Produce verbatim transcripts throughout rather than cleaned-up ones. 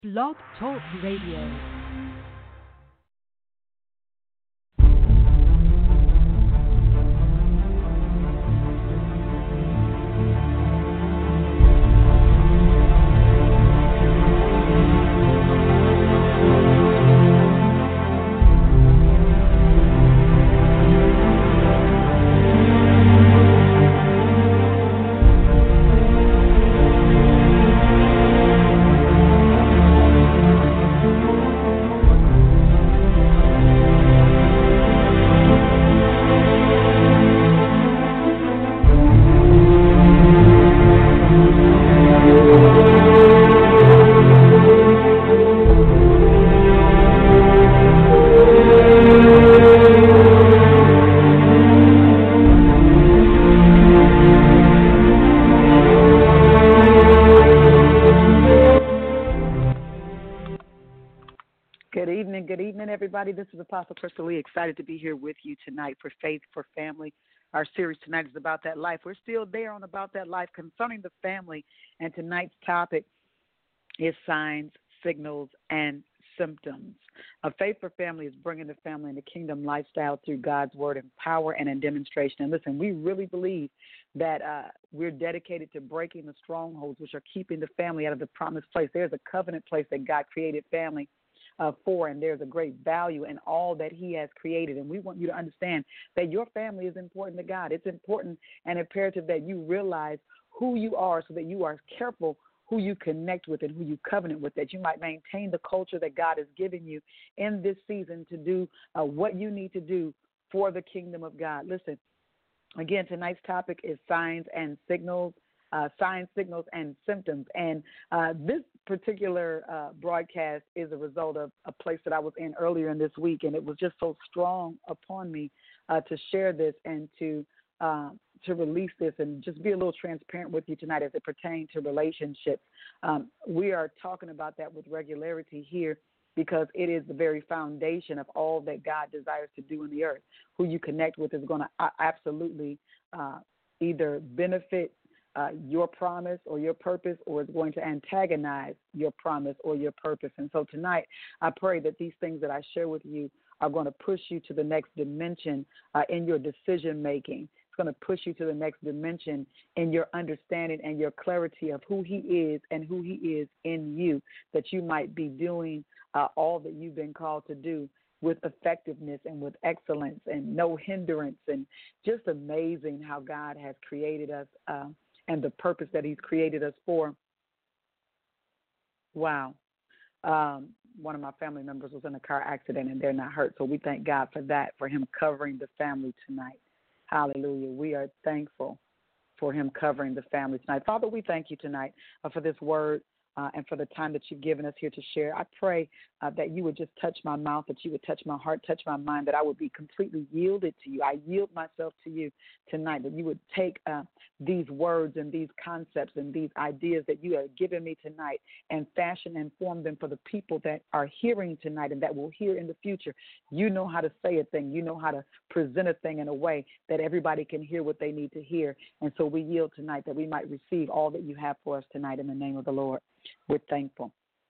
Blog Talk Radio. This is Apostle Crystal Lee, excited to be here with you tonight for Faith for Family. Our series tonight is About That Life. We're still there on About That Life concerning the family, and tonight's topic is signs, signals, and symptoms. A Faith for Family is bringing the family in the kingdom lifestyle through God's word in power and in demonstration. And listen, we really believe that uh, we're dedicated to breaking the strongholds which are keeping the family out of the promised place. There's a covenant place that God created family Uh, for, and there's a great value in all that he has created. And we want you to understand that your family is important to God. It's important and imperative that you realize who you are so that you are careful who you connect with and who you covenant with, that you might maintain the culture that God has given you in this season to do uh, what you need to do for the kingdom of God. Listen, again, tonight's topic is signs and signals. Uh, signs, signals, and symptoms. And uh, this particular uh, broadcast is a result of a place that I was in earlier in this week, and it was just so strong upon me uh, to share this and to uh, to release this and just be a little transparent with you tonight as it pertains to relationships. Um, we are talking about that with regularity here because it is the very foundation of all that God desires to do in the earth. Who you connect with is going to uh, absolutely uh, either benefit Uh, your promise or your purpose, or is going to antagonize your promise or your purpose. And so tonight, I pray that these things that I share with you are going to push you to the next dimension uh, in your decision making. It's going to push you to the next dimension in your understanding and your clarity of who he is and who he is in you, that you might be doing uh, all that you've been called to do with effectiveness and with excellence and no hindrance, and just amazing how God has created us uh, and the purpose that he's created us for. Wow. Um, one of my family members was in a car accident and they're not hurt. So we thank God for that, for him covering the family tonight. Hallelujah. We are thankful for him covering the family tonight. Father, we thank you tonight uh, for this word. Uh, and for the time that you've given us here to share. I pray uh, that you would just touch my mouth, that you would touch my heart, touch my mind, that I would be completely yielded to you. I yield myself to you tonight, that you would take uh, these words and these concepts and these ideas that you have given me tonight and fashion and form them for the people that are hearing tonight and that will hear in the future. You know how to say a thing. You know how to present a thing in a way that everybody can hear what they need to hear. And so we yield tonight that we might receive all that you have for us tonight in the name of the Lord. We're thankful.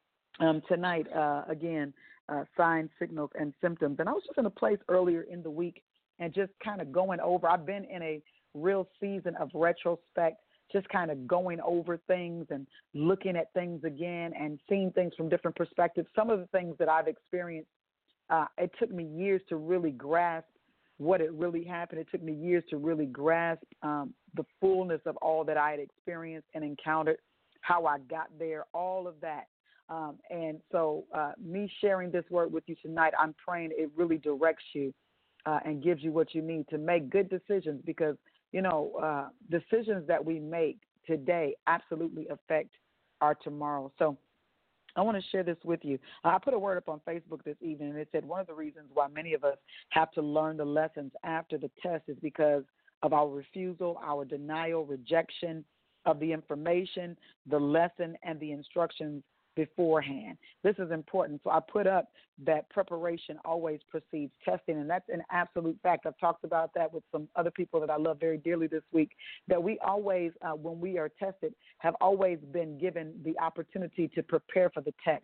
Um, tonight, uh, again, uh, signs, signals, and symptoms. And I was just in a place earlier in the week and just kind of going over. I've been in a real season of retrospect, just kind of going over things and looking at things again and seeing things from different perspectives. Some of the things that I've experienced, uh, it took me years to really grasp what it really happened. It took me years to really grasp um, the fullness of all that I had experienced and encountered, how I got there, all of that. Um, and so uh, me sharing this word with you tonight, I'm praying it really directs you uh, and gives you what you need to make good decisions, because, you know, uh, decisions that we make today absolutely affect our tomorrow. So I want to share this with you. I put a word up on Facebook this evening, and it said one of the reasons why many of us have to learn the lessons after the test is because of our refusal, our denial, rejection of the information, the lesson, and the instructions beforehand. This is important. So I put up that preparation always precedes testing, and that's an absolute fact. I've talked about that with some other people that I love very dearly this week, that we always, uh, when we are tested, have always been given the opportunity to prepare for the test.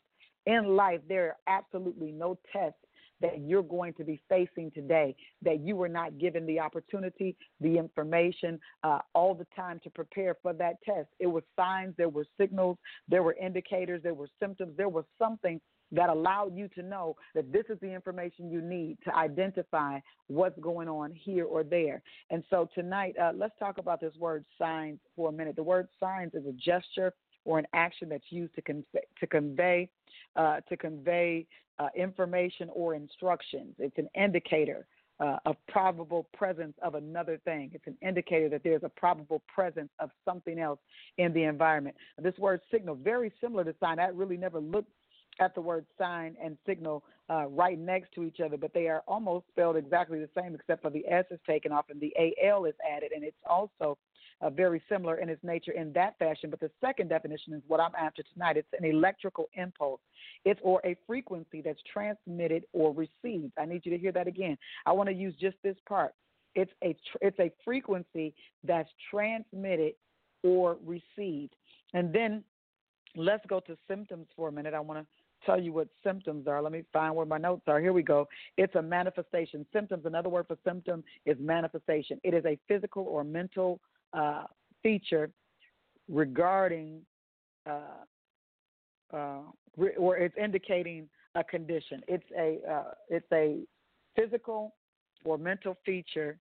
In life, there are absolutely no tests that you're going to be facing today that you were not given the opportunity, the information, uh, all the time to prepare for that test. It was signs, there were signals, there were indicators, there were symptoms, there was something that allowed you to know that this is the information you need to identify what's going on here or there. And so tonight, uh, let's talk about this word signs for a minute. The word signs is a gesture or an action that's used to convey, to convey, uh, to convey uh, information or instructions. It's an indicator uh, of probable presence of another thing. It's an indicator that there's a probable presence of something else in the environment. This word signal, very similar to sign. I really never looked at the word sign and signal uh, right next to each other, but they are almost spelled exactly the same except for the S is taken off and the A L is added, and it's also uh, very similar in its nature in that fashion. But the second definition is what I'm after tonight. It's an electrical impulse. It's or a frequency that's transmitted or received. I need you to hear that again. I want to use just this part. It's a tr- it's a frequency that's transmitted or received. And then let's go to symptoms for a minute. I want to tell you what symptoms are. Let me find where my notes are. Here we go. It's a manifestation. Symptoms, another word for symptom is manifestation. It is a physical or mental uh, feature regarding uh, uh, re- or it's indicating a condition. It's a uh, it's a physical or mental feature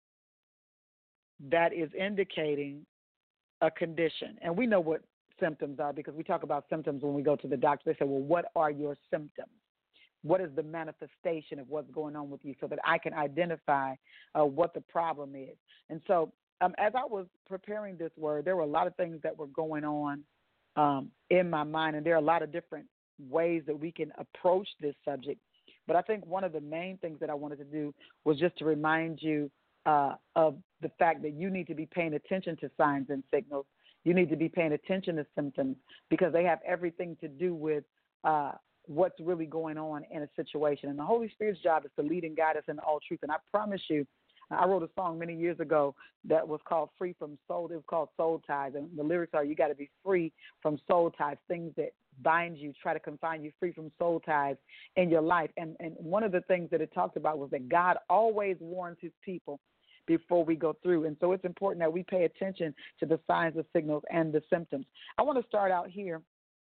that is indicating a condition. And we know what symptoms are because we talk about symptoms when we go to the doctor. They say, well, what are your symptoms? What is the manifestation of what's going on with you so that I can identify uh, what the problem is? And so um, as I was preparing this word, there were a lot of things that were going on um, in my mind, and there are a lot of different ways that we can approach this subject. But I think one of the main things that I wanted to do was just to remind you uh, of the fact that you need to be paying attention to signs and signals. You need to be paying attention to symptoms because they have everything to do with uh, what's really going on in a situation. And the Holy Spirit's job is to lead and guide us in all truth. And I promise you, I wrote a song many years ago that was called Free from Soul. It was called Soul Ties. And the lyrics are, you got to be free from soul ties, things that bind you, try to confine you, free from soul ties in your life. And, and one of the things that it talked about was that God always warns his people before we go through. And so it's important that we pay attention to the signs, the signals, and the symptoms. I want to start out here.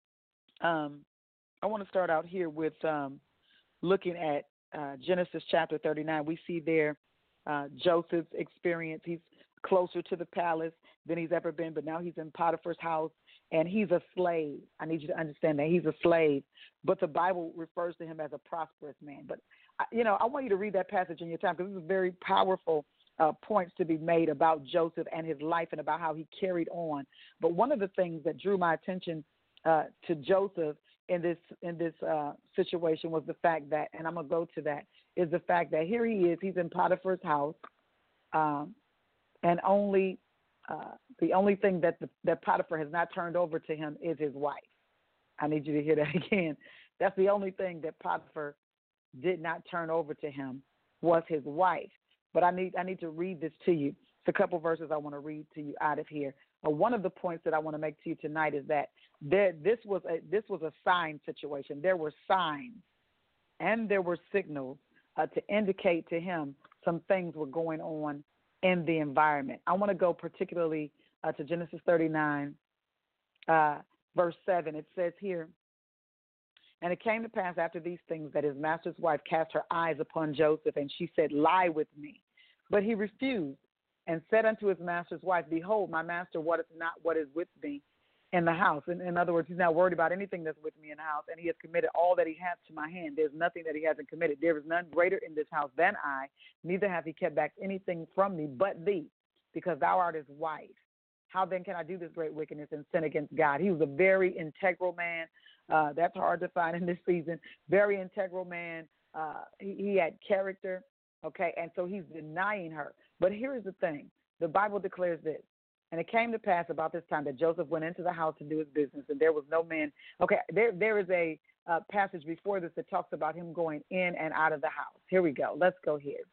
Um, I want to start out here with um, looking at uh, Genesis chapter thirty-nine. We see there uh, Joseph's experience. He's closer to the palace than he's ever been, but now he's in Potiphar's house, and he's a slave. I need you to understand that he's a slave, but the Bible refers to him as a prosperous man. But, you know, I want you to read that passage in your time because this is very powerful Uh, points to be made about Joseph and his life and about how he carried on. But one of the things that drew my attention uh, to Joseph in this in this uh, situation was the fact that, and I'm going to go to that, is the fact that here he is, he's in Potiphar's house, um, and only uh, the only thing that the, that Potiphar has not turned over to him is his wife. I need you to hear that again. That's the only thing that Potiphar did not turn over to him was his wife. But I need I need to read this to you. It's a couple verses I want to read to you out of here. Uh, one of the points that I want to make to you tonight is that there, this was a this was a sign situation. There were signs and there were signals uh, to indicate to him some things were going on in the environment. I want to go particularly uh, to Genesis thirty-nine, uh, verse seven. It says here, and it came to pass after these things that his master's wife cast her eyes upon Joseph, and she said, lie with me. But he refused and said unto his master's wife, behold, my master wotteth not what is with me in the house. In, in other words, he's not worried about anything that's with me in the house, and he has committed all that he hath to my hand. There's nothing that he hasn't committed. There is none greater in this house than I, neither hath he kept back anything from me but thee, because thou art his wife. How then can I do this great wickedness and sin against God? He was a very integral man. Uh, that's hard to find in this season. Very integral man. Uh, he, he had character, okay, and so he's denying her. But here's the thing. The Bible declares this. And it came to pass about this time that Joseph went into the house to do his business, and there was no man. Okay, there there is a uh, passage before this that talks about him going in and out of the house. Here we go. Let's go here.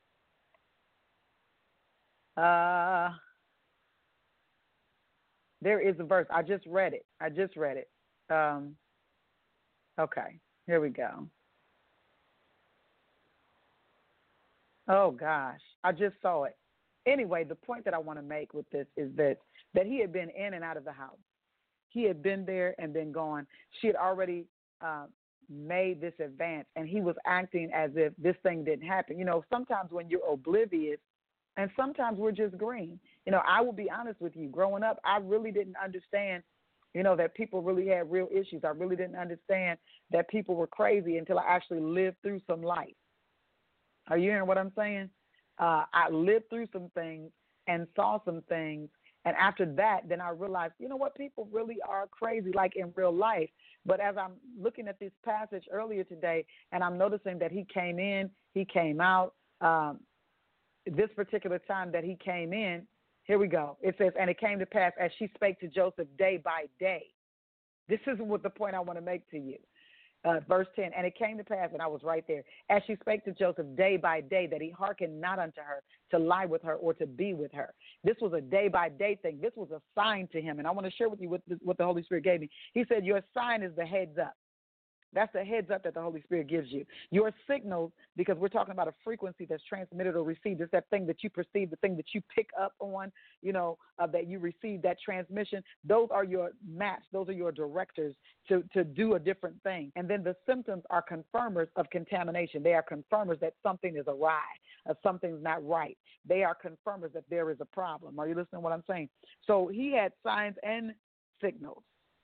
Uh, there is a verse. I just read it. I just read it. Um, okay. Here we go. Oh gosh, I just saw it. Anyway, the point that I want to make with this is that that he had been in and out of the house. He had been there and been gone. She had already uh, made this advance, and he was acting as if this thing didn't happen. You know, sometimes when you're oblivious, and sometimes we're just green. You know, I will be honest with you. Growing up, I really didn't understand, you know, that people really had real issues. I really didn't understand that people were crazy until I actually lived through some life. Are you hearing what I'm saying? Uh, I lived through some things and saw some things. And after that, then I realized, you know what, people really are crazy, like in real life. But as I'm looking at this passage earlier today, and I'm noticing that he came in, he came out, um, this particular time that he came in, here we go. It says, and it came to pass as she spake to Joseph day by day. This is what the point I want to make to you. Uh, verse ten, and it came to pass, and I was right there, as she spake to Joseph day by day, that he hearkened not unto her to lie with her or to be with her. This was a day by day thing. This was a sign to him, and I want to share with you what the, what the Holy Spirit gave me. He said, your sign is the heads up. That's the heads up that the Holy Spirit gives you. Your signals, because we're talking about a frequency that's transmitted or received. It's that thing that you perceive, the thing that you pick up on, you know, uh, that you receive, that transmission. Those are your maps. Those are your directors to, to do a different thing. And then the symptoms are confirmers of contamination. They are confirmers that something is awry, uh, something's not right. They are confirmers that there is a problem. Are you listening to what I'm saying? So he had signs and signals.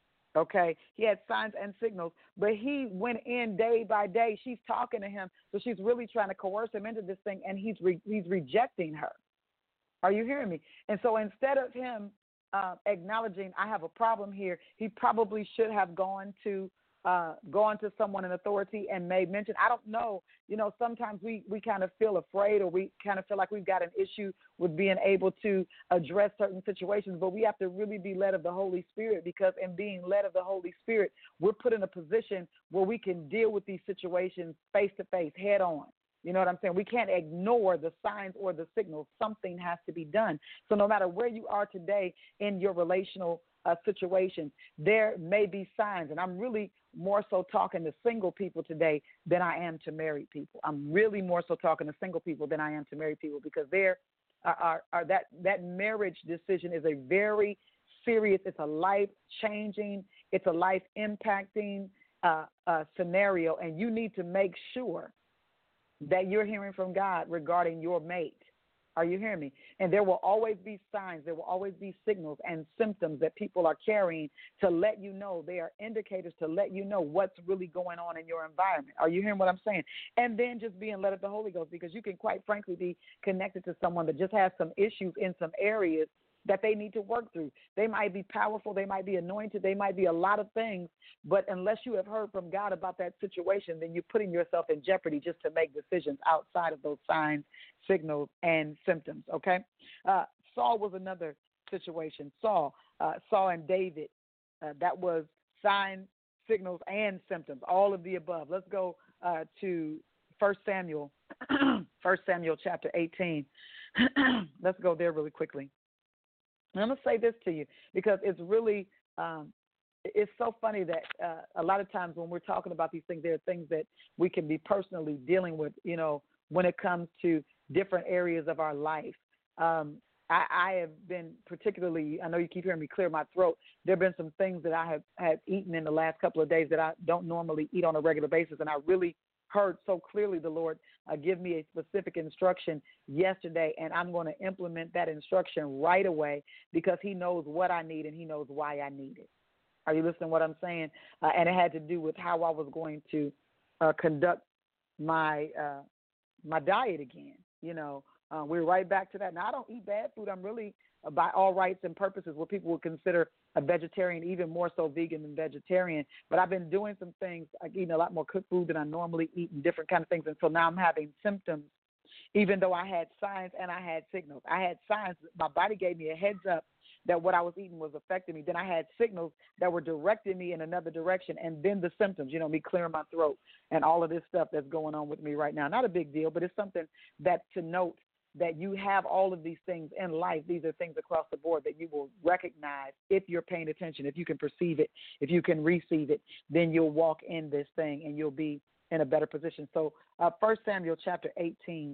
Okay, he had signs and signals, but he went in day by day. She's talking to him, so she's really trying to coerce him into this thing, and he's re- he's rejecting her. Are you hearing me? And so instead of him uh, acknowledging I have a problem here, he probably should have gone to uh, gone to someone in authority and made mention. I don't know. You know, sometimes we, we kind of feel afraid, or we kind of feel like we've got an issue with being able to address certain situations, but we have to really be led of the Holy Spirit, because in being led of the Holy Spirit, we're put in a position where we can deal with these situations face to face, head on. You know what I'm saying? We can't ignore the signs or the signals. Something has to be done. So no matter where you are today in your relational uh, situation, there may be signs. And I'm really more so talking to single people today than I am to married people. I'm really more so talking to single people than I am to married people, because there are, are, are that, that marriage decision is a very serious, it's a life-changing, it's a life-impacting uh, uh, scenario, and you need to make sure that you're hearing from God regarding your mate. Are you hearing me? And there will always be signs, there will always be signals and symptoms that people are carrying to let you know. They are indicators to let you know what's really going on in your environment. Are you hearing what I'm saying? And then just being led of the Holy Ghost, because you can quite frankly be connected to someone that just has some issues in some areas that they need to work through. They might be powerful, they might be anointed, they might be a lot of things, but unless you have heard from God about that situation, then you're putting yourself in jeopardy just to make decisions outside of those signs, signals, and symptoms, okay? Uh, Saul was another situation. Saul, uh, Saul and David, uh, that was signs, signals, and symptoms, all of the above. Let's go uh, to First Samuel, First Samuel chapter eighteen. Let's go there really quickly. And I'm going to say this to you, because it's really, um, it's so funny that uh, a lot of times when we're talking about these things, there are things that we can be personally dealing with, you know, when it comes to different areas of our life. Um, I, I have been particularly, I know you keep hearing me clear my throat. There have been some things that I have, have eaten in the last couple of days that I don't normally eat on a regular basis, and I really heard so clearly the Lord uh, give me a specific instruction yesterday, and I'm going to implement that instruction right away, because he knows what I need and he knows why I need it. Are you listening to what I'm saying? Uh, and it had to do with how I was going to uh, conduct my uh, my diet again. You know, uh, we're right back to that. Now, I don't eat bad food. I'm really, uh, by all rights and purposes, what people would consider a vegetarian, even more so vegan than vegetarian. But I've been doing some things, like eating a lot more cooked food than I normally eat and different kind of things. And so now I'm having symptoms, even though I had signs and I had signals. I had signs. My body gave me a heads up that what I was eating was affecting me. Then I had signals that were directing me in another direction. And then the symptoms, you know, me clearing my throat and all of this stuff that's going on with me right now. Not a big deal, but it's something that to note that you have all of these things in life. These are things across the board that you will recognize if you're paying attention, if you can perceive it, if you can receive it, then you'll walk in this thing and you'll be in a better position. So uh, First Samuel chapter eighteen,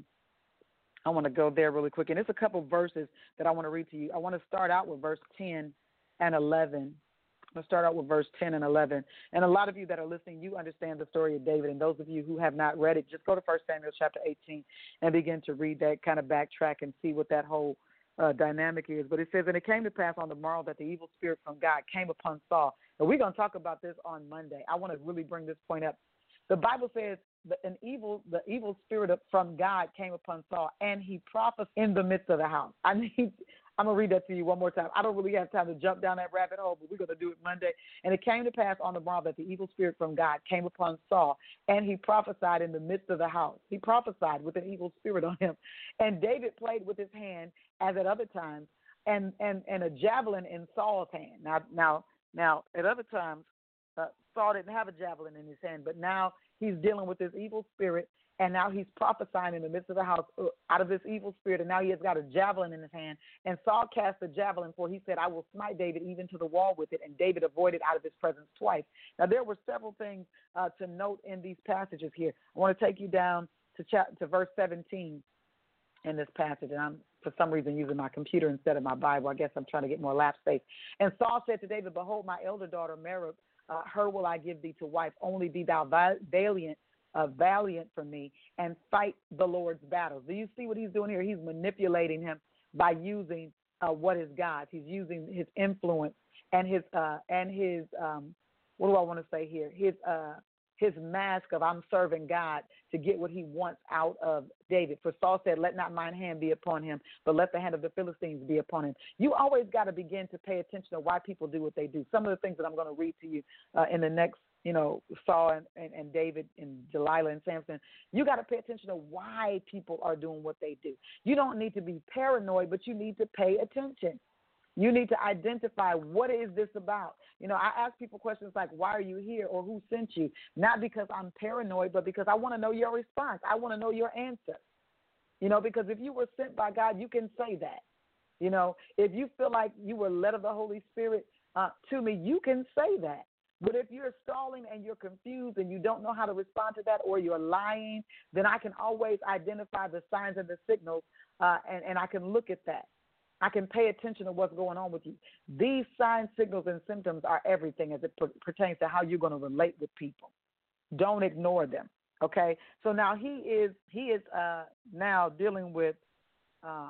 I want to go there really quick. And it's a couple verses that I want to read to you. I want to start out with verse ten and eleven. Let's start out with verse ten and eleven. And a lot of you that are listening, you understand the story of David. And those of you who have not read it, just go to First Samuel chapter eighteen and begin to read that, kind of backtrack and see what that whole uh, dynamic is. But it says, and it came to pass on the morrow that the evil spirit from God came upon Saul. And we're going to talk about this on Monday. I want to really bring this point up. The Bible says that an evil, the evil spirit from God came upon Saul, and he prophesied in the midst of the house. I need, I'm going to read that to you one more time. I don't really have time to jump down that rabbit hole, but we're going to do it Monday. And it came to pass on the morrow that the evil spirit from God came upon Saul, and he prophesied in the midst of the house. He prophesied with an evil spirit on him. And David played with his hand, as at other times, and, and, and a javelin in Saul's hand. Now, now, now at other times, uh, Saul didn't have a javelin in his hand, but now he's dealing with this evil spirit, and now he's prophesying in the midst of the house uh, out of this evil spirit, and now he has got a javelin in his hand. And Saul cast the javelin, for he said, I will smite David even to the wall with it, and David avoided out of his presence twice. Now, there were several things uh, to note in these passages here. I want to take you down to, chapter, to verse seventeen in this passage, and I'm, for some reason, using my computer instead of my Bible. I guess I'm trying to get more lap space. And Saul said to David, behold, my elder daughter, Merab, Uh, her will I give thee to wife. Only be thou valiant, uh, valiant for me, and fight the Lord's battles. Do you see what he's doing here? He's manipulating him by using uh, what is God's. He's using his influence and his uh, and his um, what do I want to say here? His uh, his mask of I'm serving God to get what he wants out of David. For Saul said, let not mine hand be upon him, but let the hand of the Philistines be upon him. You always got to begin to pay attention to why people do what they do. Some of the things that I'm going to read to you uh, in the next, you know, Saul and, and, and David and Delilah and Samson, you got to pay attention to why people are doing what they do. You don't need to be paranoid, but you need to pay attention. You need to identify what is this about. You know, I ask people questions like, why are you here, or who sent you? Not because I'm paranoid, but because I want to know your response. I want to know your answer. You know, because if you were sent by God, you can say that. You know, if you feel like you were led of the Holy Spirit uh, to me, you can say that. But if you're stalling and you're confused and you don't know how to respond to that, or you're lying, then I can always identify the signs and the signals, uh, and, and I can look at that. I can pay attention to what's going on with you. These signs, signals, and symptoms are everything as it per- pertains to how you're going to relate with people. Don't ignore them, okay? So now he is he is uh, now dealing with uh,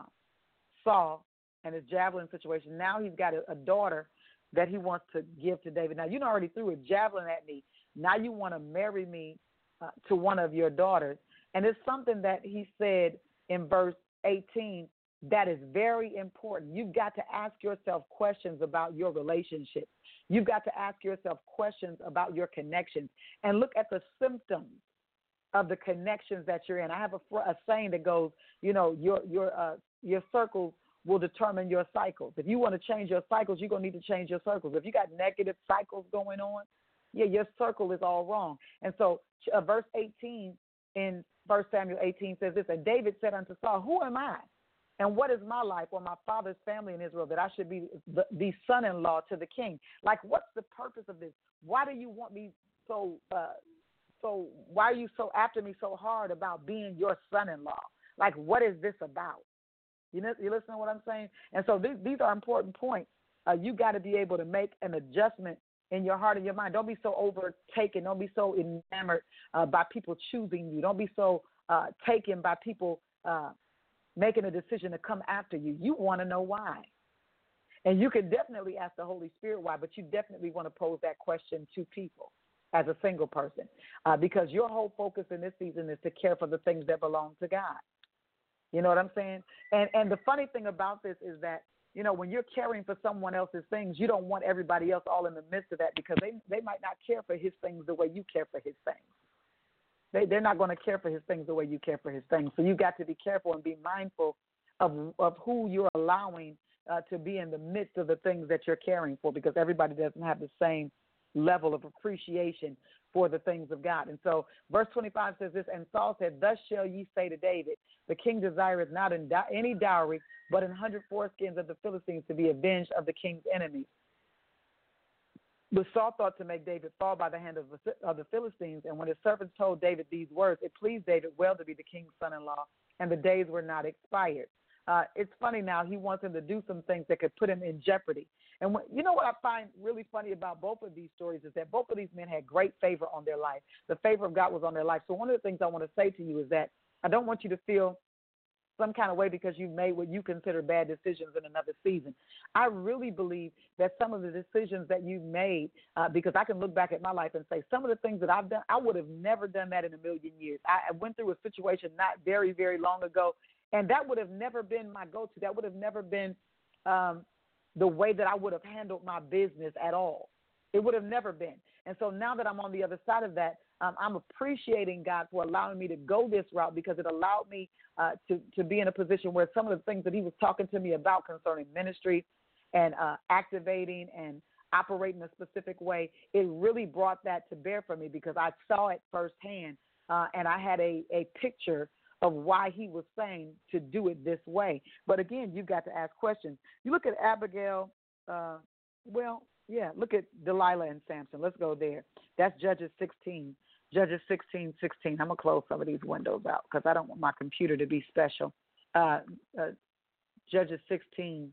Saul and his javelin situation. Now he's got a, a daughter that he wants to give to David. Now, you already threw a javelin at me. Now you want to marry me uh, to one of your daughters. And it's something that he said in verse eighteen that is very important. You've got to ask yourself questions about your relationships. You've got to ask yourself questions about your connections and look at the symptoms of the connections that you're in. I have a, a saying that goes, you know, your your uh, your circles will determine your cycles. If you want to change your cycles, you're going to need to change your circles. If you got negative cycles going on, yeah, your circle is all wrong. And so uh, verse eighteen in First Samuel eighteen says this, and David said unto Saul, who am I? And what is my life or my father's family in Israel that I should be the, the son-in-law to the king? Like, what's the purpose of this? Why do you want me so, uh, so why are you so after me so hard about being your son-in-law? Like, what is this about? You know, you listen to what I'm saying? And so these, these are important points. Uh, you got to be able to make an adjustment in your heart and your mind. Don't be so overtaken. Don't be so enamored uh, by people choosing you. Don't be so uh, taken by people uh making a decision to come after you. You want to know why. And you can definitely ask the Holy Spirit why, but you definitely want to pose that question to people as a single person uh, because your whole focus in this season is to care for the things that belong to God. You know what I'm saying? And and the funny thing about this is that, you know, when you're caring for someone else's things, you don't want everybody else all in the midst of that because they, they might not care for his things the way you care for his things. They, they're not going to care for his things the way you care for his things. So you've got to be careful and be mindful of of who you're allowing uh, to be in the midst of the things that you're caring for because everybody doesn't have the same level of appreciation for the things of God. And so verse twenty-five says this, and Saul said, thus shall ye say to David, the king desireth not in do- any dowry, but an hundred foreskins of the Philistines to be avenged of the king's enemies. But Saul thought to make David fall by the hand of the, of the Philistines, and when his servants told David these words, it pleased David well to be the king's son-in-law, and the days were not expired. Uh, it's funny now, he wants him to do some things that could put him in jeopardy. And when, you know what I find really funny about both of these stories is that both of these men had great favor on their life. The favor of God was on their life. So one of the things I want to say to you is that I don't want you to feel some kind of way because you've made what you consider bad decisions in another season. I really believe that some of the decisions that you've made, uh, because I can look back at my life and say some of the things that I've done, I would have never done that in a million years. I, I went through a situation not very, very long ago, and that would have never been my go-to. That would have never been um, the way that I would have handled my business at all. It would have never been. And so now that I'm on the other side of that, um, I'm appreciating God for allowing me to go this route because it allowed me uh, to, to be in a position where some of the things that he was talking to me about concerning ministry and uh, activating and operating a specific way, it really brought that to bear for me because I saw it firsthand uh, and I had a, a picture of why he was saying to do it this way. But again, you've got to ask questions. You look at Abigail, uh, well, yeah, look at Delilah and Samson. Let's go there. That's Judges sixteen. Judges sixteen, sixteen. I'm going to close some of these windows out because I don't want my computer to be special. Uh, uh, Judges sixteen,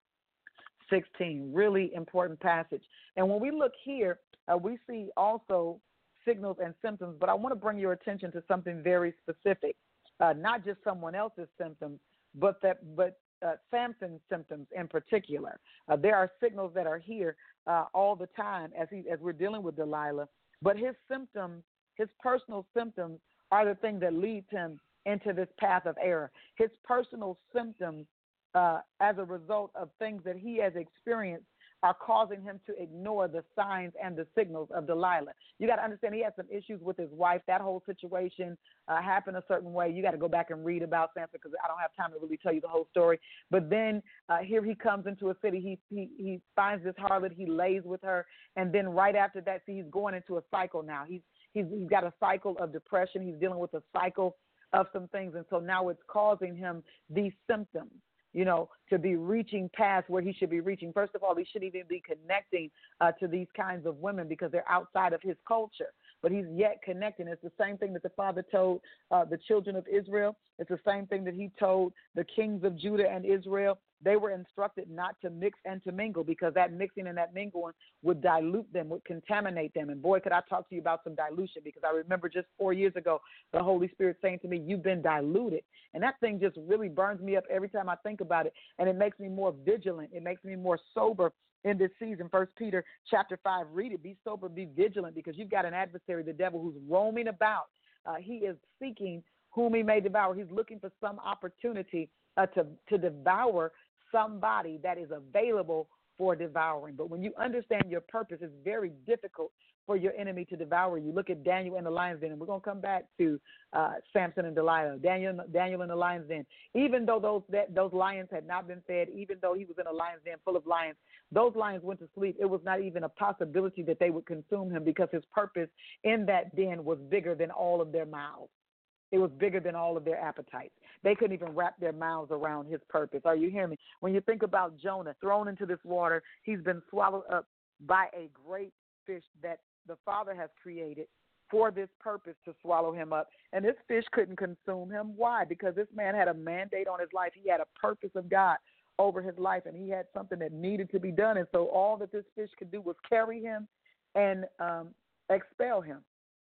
sixteen, really important passage. And when we look here, uh, we see also signals and symptoms, but I want to bring your attention to something very specific, uh, not just someone else's symptoms, but that, but uh, Samson's symptoms in particular. Uh, there are signals that are here uh, all the time as he, as we're dealing with Delilah, but his symptoms, his personal symptoms are the thing that leads him into this path of error. His personal symptoms uh, as a result of things that he has experienced are causing him to ignore the signs and the signals of Delilah. You got to understand he had some issues with his wife. That whole situation uh, happened a certain way. You got to go back and read about Samson because I don't have time to really tell you the whole story. But then uh, here he comes into a city. He, he he finds this harlot. He lays with her. And then right after that, see, he's going into a cycle now. He's, he's, he's got a cycle of depression. He's dealing with a cycle of some things. And so now it's causing him these symptoms, you know, to be reaching past where he should be reaching. First of all, he shouldn't even be connecting uh, to these kinds of women because they're outside of his culture. But he's yet connecting. It's the same thing that the Father told uh, the children of Israel. It's the same thing that he told the kings of Judah and Israel. They were instructed not to mix and to mingle because that mixing and that mingling would dilute them, would contaminate them. And boy, could I talk to you about some dilution because I remember just four years ago, the Holy Spirit saying to me, you've been diluted. And that thing just really burns me up every time I think about it. And it makes me more vigilant. It makes me more sober in this season. First Peter chapter five, read it. Be sober, be vigilant because you've got an adversary, the devil, who's roaming about. Uh, he is seeking whom he may devour. He's looking for some opportunity uh, to, to devour somebody that is available for devouring. But when you understand your purpose, it's very difficult for your enemy to devour you. Look at Daniel in the lion's den, and we're going to come back to uh, Samson and Delilah, Daniel, Daniel in the lion's den. Even though those that, those lions had not been fed, even though he was in a lion's den full of lions, those lions went to sleep. It was not even a possibility that they would consume him because his purpose in that den was bigger than all of their mouths. It was bigger than all of their appetites. They couldn't even wrap their mouths around his purpose. Are you hearing me? When you think about Jonah thrown into this water, he's been swallowed up by a great fish that the Father has created for this purpose to swallow him up. And this fish couldn't consume him. Why? Because this man had a mandate on his life. He had a purpose of God over his life, and he had something that needed to be done. And so all that this fish could do was carry him and um, expel him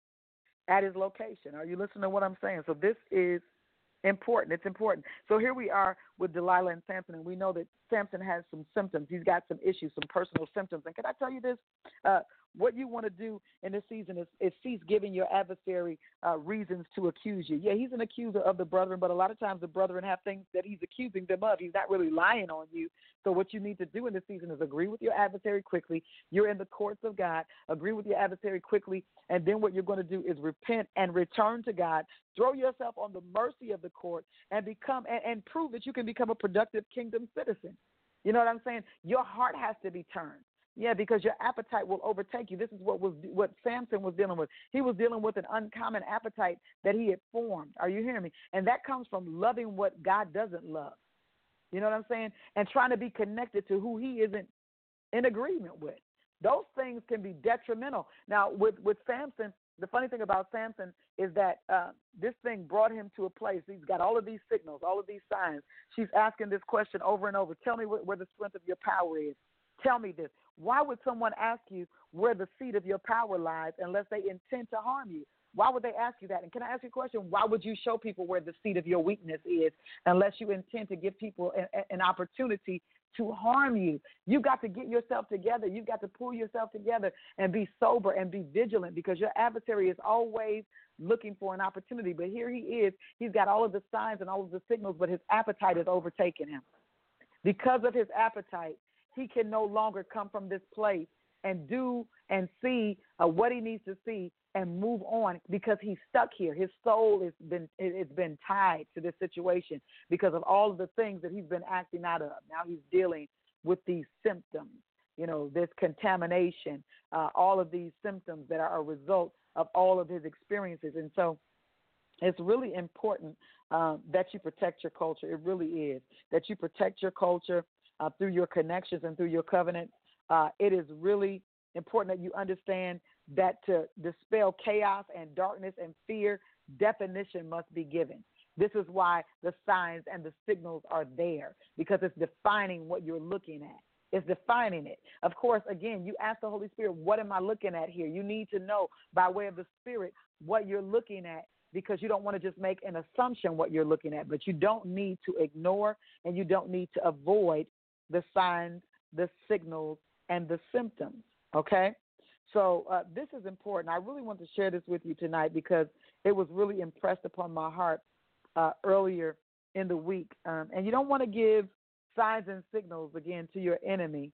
at his location. Are you listening to what I'm saying? So this is important. It's important. So here we are with Delilah and Samson, and we know that Samson has some symptoms. He's got some issues, some personal symptoms. And can I tell you this? Uh, what you want to do in this season is, is cease giving your adversary uh, reasons to accuse you. Yeah, he's an accuser of the brethren, but a lot of times the brethren have things that he's accusing them of. He's not really lying on you. So what you need to do in this season is agree with your adversary quickly. You're in the courts of God. Agree with your adversary quickly, and then what you're going to do is repent and return to God. Throw yourself on the mercy of the court and become and, and prove that you can become a productive kingdom citizen. You know what I'm saying? Your heart has to be turned. Yeah, because your appetite will overtake you. This is what was what Samson was dealing with. He was dealing with an uncommon appetite that he had formed. Are you hearing me? And that comes from loving what God doesn't love. You know what I'm saying? And trying to be connected to who he isn't in agreement with. Those things can be detrimental. Now, with, with Samson, the funny thing about Samson is that uh, this thing brought him to a place. He's got all of these signals, all of these signs. She's asking this question over and over. Tell me where, where the strength of your power is. Tell me this. Why would someone ask you where the seat of your power lies unless they intend to harm you? Why would they ask you that? And can I ask you a question? Why would you show people where the seat of your weakness is unless you intend to give people a, an opportunity to harm you? You got to get yourself together. You've got to pull yourself together and be sober and be vigilant, because your adversary is always looking for an opportunity. But here he is. He's got all of the signs and all of the signals, but his appetite has overtaken him. Because of his appetite, he can no longer come from this place and do and see uh, what he needs to see and move on, because he's stuck here. His soul has been it's been tied to this situation because of all of the things that he's been acting out of. Now he's dealing with these symptoms, you know, this contamination, uh, all of these symptoms that are a result of all of his experiences. And so it's really important um, that you protect your culture. It really is, that you protect your culture uh, through your connections and through your covenants. Uh, it is really important that you understand that to dispel chaos and darkness and fear, definition must be given. This is why the signs and the signals are there, because it's defining what you're looking at. It's defining it. Of course, again, you ask the Holy Spirit, what am I looking at here? You need to know by way of the Spirit what you're looking at, because you don't want to just make an assumption what you're looking at, but you don't need to ignore and you don't need to avoid the signs, the signals, and the symptoms, okay? So uh, this is important. I really want to share this with you tonight because it was really impressed upon my heart uh, earlier in the week. Um, and you don't want to give signs and signals, again, to your enemy.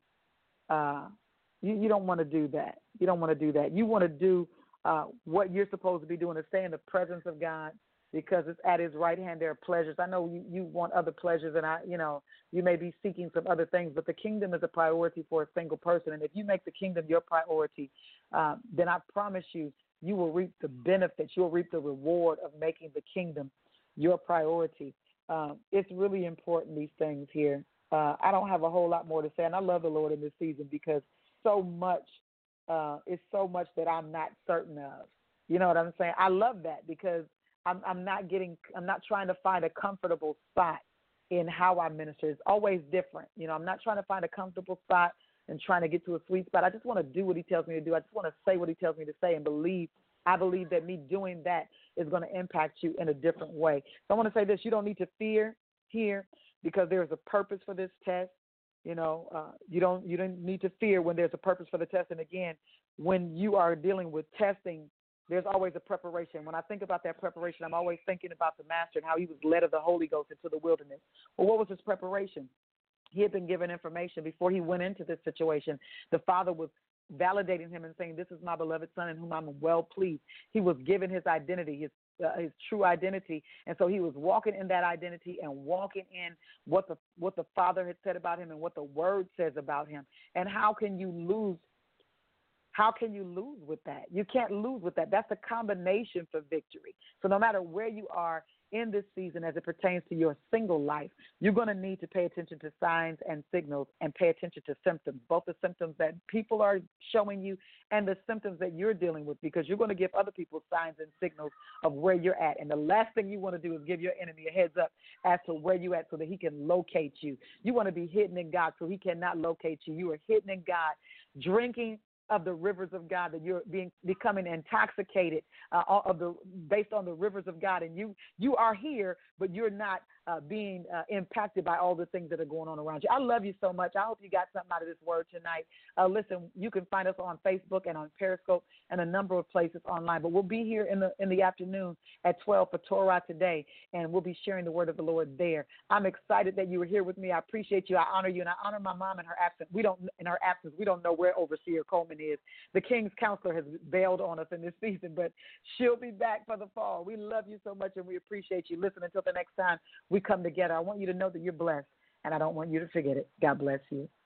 Uh, you, you don't want to do that. You don't want to do that. You want to do uh, what you're supposed to be doing, to stay in the presence of God, because it's at his right hand there are pleasures. I know you, you want other pleasures, and I, you know, you may be seeking some other things, but the kingdom is a priority for a single person. And if you make the kingdom your priority, uh, then I promise you, you will reap the benefits. You'll reap the reward of making the kingdom your priority. Um, it's really important, these things here. Uh, I don't have a whole lot more to say, and I love the Lord in this season because so much, uh, it's so much that I'm not certain of. You know what I'm saying? I love that because I'm, I'm not getting, I'm not trying to find a comfortable spot in how I minister. It's always different. You know, I'm not trying to find a comfortable spot and trying to get to a sweet spot. I just want to do what he tells me to do. I just want to say what he tells me to say and believe. I believe that me doing that is going to impact you in a different way. So I want to say this: you don't need to fear here because there's a purpose for this test. You know, uh, you don't you don't need to fear when there's a purpose for the test. And again, when you are dealing with testing, there's always a preparation. When I think about that preparation, I'm always thinking about the Master and how he was led of the Holy Ghost into the wilderness. Well, what was his preparation? He had been given information before he went into this situation. The Father was validating him and saying, this is my beloved Son in whom I'm well pleased. He was given his identity, his uh, his true identity, and so he was walking in that identity and walking in what the what the Father had said about him and what the Word says about him. And how can you lose? How can you lose with that? You can't lose with that. That's a combination for victory. So no matter where you are in this season as it pertains to your single life, you're going to need to pay attention to signs and signals and pay attention to symptoms, both the symptoms that people are showing you and the symptoms that you're dealing with, because you're going to give other people signs and signals of where you're at. And the last thing you want to do is give your enemy a heads up as to where you're at so that he can locate you. You want to be hidden in God so he cannot locate you. You are hidden in God, drinking of the rivers of God, that you're being becoming intoxicated uh, of the based on the rivers of God, and you you are here, but you're not uh, being uh, impacted by all the things that are going on around you. I love you so much. I hope you got something out of this word tonight. Uh, listen, you can find us on Facebook and on Periscope and a number of places online, but we'll be here in the in the afternoon at twelve for Torah Today, and we'll be sharing the word of the Lord there. I'm excited that you were here with me. I appreciate you. I honor you, and I honor my mom in her absence. We don't in her absence. We don't know where Overseer Coleman is. The King's Counselor has bailed on us in this season, but she'll be back for the fall. We love you so much, and we appreciate you. Listen, until the next time we come together, I want you to know that you're blessed, and I don't want you to forget it. God bless you.